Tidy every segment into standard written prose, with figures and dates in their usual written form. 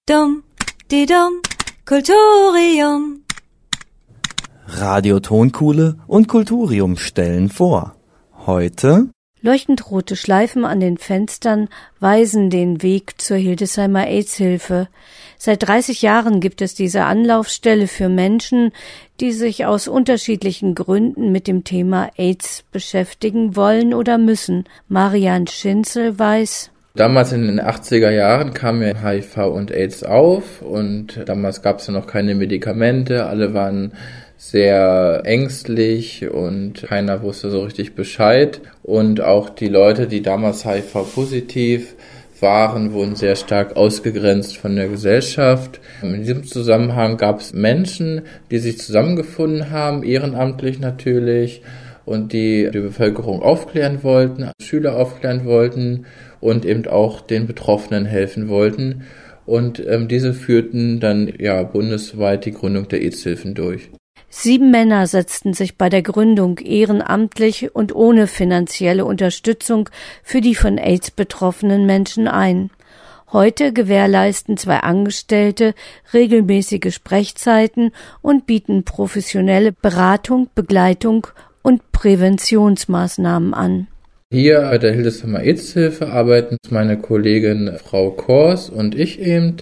Dum, di dum, Kulturium. Radio Tonkuhle und Kulturium stellen vor. Heute leuchtend rote Schleifen an den Fenstern weisen den Weg zur Hildesheimer AIDS-Hilfe. Seit 30 Jahren gibt es diese Anlaufstelle für Menschen, die sich aus unterschiedlichen Gründen mit dem Thema AIDS beschäftigen wollen oder müssen. Marian Schinzel weiß: Damals in den 80er Jahren kam ja HIV und AIDS auf und damals gab es ja noch keine Medikamente, alle waren sehr ängstlich und keiner wusste so richtig Bescheid. Und auch die Leute, die damals HIV-positiv waren, wurden sehr stark ausgegrenzt von der Gesellschaft. In diesem Zusammenhang gab es Menschen, die sich zusammengefunden haben, ehrenamtlich natürlich, und die Bevölkerung aufklären wollten, Schüler aufklären wollten und eben auch den Betroffenen helfen wollten. Und diese führten dann bundesweit die Gründung der AIDS-Hilfen durch. 7 Männer setzten sich bei der Gründung ehrenamtlich und ohne finanzielle Unterstützung für die von AIDS betroffenen Menschen ein. Heute gewährleisten 2 Angestellte regelmäßige Sprechzeiten und bieten professionelle Beratung, Begleitung und Präventionsmaßnahmen an. Hier bei der Hildesheimer AIDS-Hilfe arbeiten meine Kollegin Frau Kors und ich eben.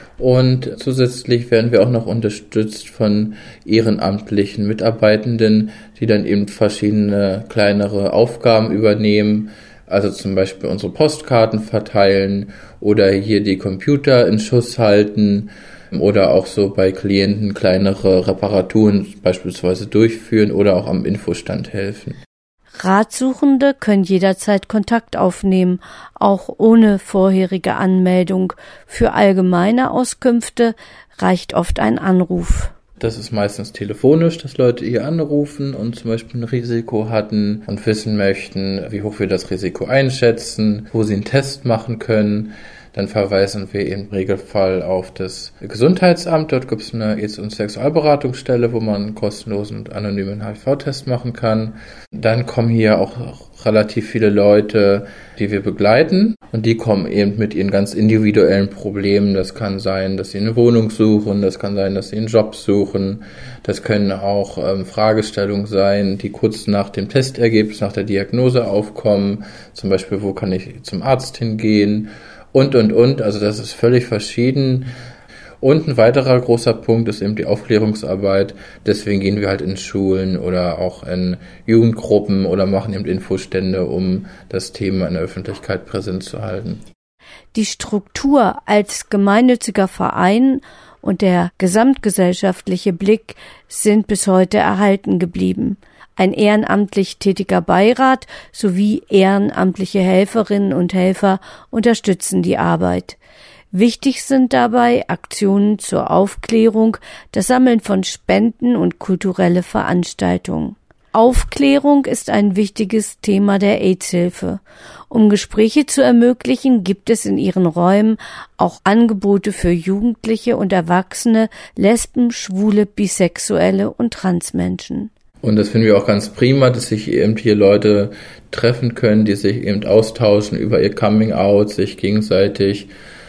Und zusätzlich werden wir auch noch unterstützt von ehrenamtlichen Mitarbeitenden, die dann eben verschiedene kleinere Aufgaben übernehmen, also zum Beispiel unsere Postkarten verteilen oder hier die Computer in Schuss halten oder auch so bei Klienten kleinere Reparaturen beispielsweise durchführen oder auch am Infostand helfen. Ratsuchende können jederzeit Kontakt aufnehmen, auch ohne vorherige Anmeldung. Für allgemeine Auskünfte reicht oft ein Anruf. Das ist meistens telefonisch, dass Leute hier anrufen und zum Beispiel ein Risiko hatten und wissen möchten, wie hoch wir das Risiko einschätzen, wo sie einen Test machen können. Dann verweisen wir im Regelfall auf das Gesundheitsamt. Dort gibt es eine AIDS- und Sexualberatungsstelle, wo man einen kostenlosen und anonymen HIV-Test machen kann. Dann kommen hier auch relativ viele Leute, die wir begleiten. Und die kommen eben mit ihren ganz individuellen Problemen. Das kann sein, dass sie eine Wohnung suchen. Das kann sein, dass sie einen Job suchen. Das können auch Fragestellungen sein, die kurz nach dem Testergebnis, nach der Diagnose aufkommen. Zum Beispiel, wo kann ich zum Arzt hingehen? Und. Also das ist völlig verschieden. Und ein weiterer großer Punkt ist eben die Aufklärungsarbeit. Deswegen gehen wir halt in Schulen oder auch in Jugendgruppen oder machen eben Infostände, um das Thema in der Öffentlichkeit präsent zu halten. Die Struktur als gemeinnütziger Verein und der gesamtgesellschaftliche Blick sind bis heute erhalten geblieben. Ein ehrenamtlich tätiger Beirat sowie ehrenamtliche Helferinnen und Helfer unterstützen die Arbeit. Wichtig sind dabei Aktionen zur Aufklärung, das Sammeln von Spenden und kulturelle Veranstaltungen. Aufklärung ist ein wichtiges Thema der AIDS-Hilfe. Um Gespräche zu ermöglichen, gibt es in ihren Räumen auch Angebote für Jugendliche und Erwachsene, Lesben, Schwule, Bisexuelle und Transmenschen. Und das finden wir auch ganz prima, dass sich eben hier Leute treffen können, die sich eben austauschen über ihr Coming-out, sich gegenseitig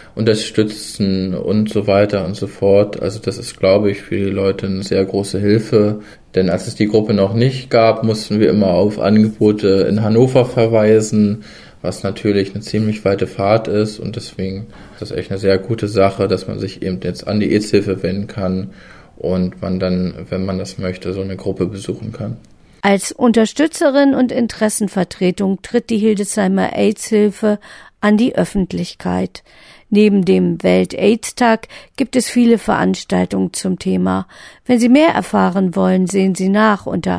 unterstützen und so weiter und so fort. Also das ist, glaube ich, für die Leute eine sehr große Hilfe. Denn als es die Gruppe noch nicht gab, mussten wir immer auf Angebote in Hannover verweisen, was natürlich eine ziemlich weite Fahrt ist. Und deswegen ist das echt eine sehr gute Sache, dass man sich eben jetzt an die AIDS-Hilfe wenden kann und man dann, wenn man das möchte, so eine Gruppe besuchen kann. Als Unterstützerin und Interessenvertretung tritt die Hildesheimer AIDS-Hilfe an die Öffentlichkeit. Neben dem Welt-AIDS-Tag gibt es viele Veranstaltungen zum Thema. Wenn Sie mehr erfahren wollen, sehen Sie nach unter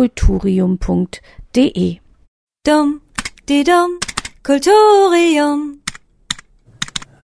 www.kulturium.de. Dum, di dum, Kulturium.